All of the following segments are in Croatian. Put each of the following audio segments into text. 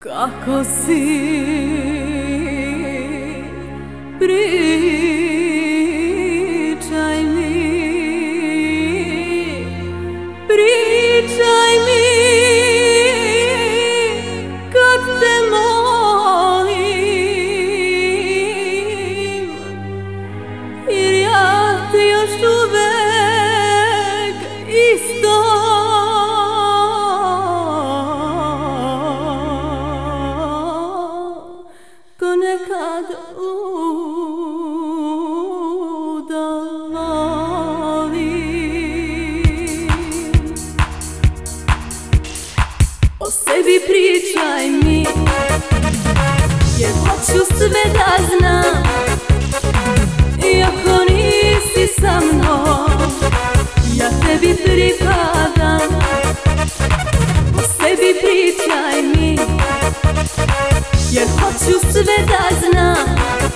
Kako si, pričaj mi, pričaj mi, kad te molim, jer ja te još uvek isto nekad udalim. O sebi pričaj mi, jer hoću sve da znam. Iako nisi sa mnom, ja tebi pripadam. O sebi pričaj mi, jer hoću sve da znam.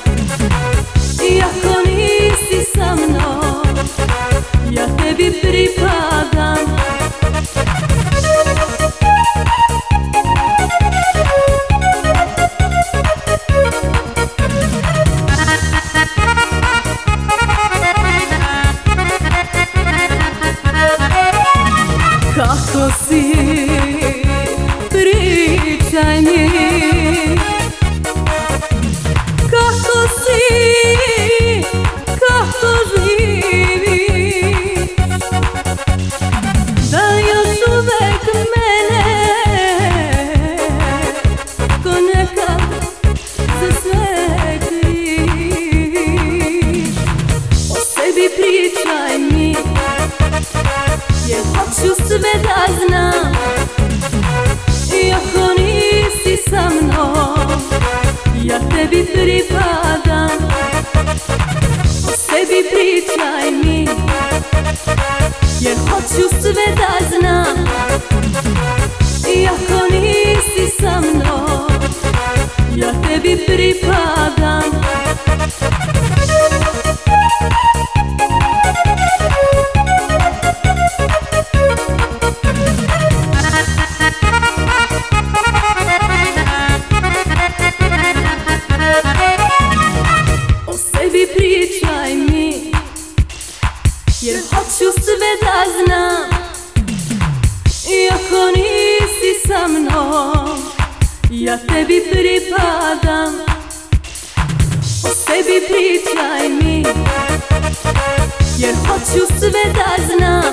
Iako nisi sa mnom, ja tebi pripadam. Kako si, pričaj mi, kako si, kako živiš, da li još uvek mene ko nekad za sve kriviš. O sebi pričaj mi, jer hoću sve da znam. Iako nisi sa mnom, ja tebi pripadam. O sebi pričaj mi, jer hoću sve da znam. Iako nisi sa mnom, ja tebi pripadam. Pričaj mi, jer hoću sve da znam. Iako nisi sa mnom, ja tebi pripadam. O sebi pričaj mi, jer hoću sve da znam.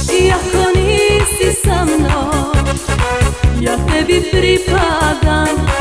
Iako nisi sa mnom, ja tebi pripadam.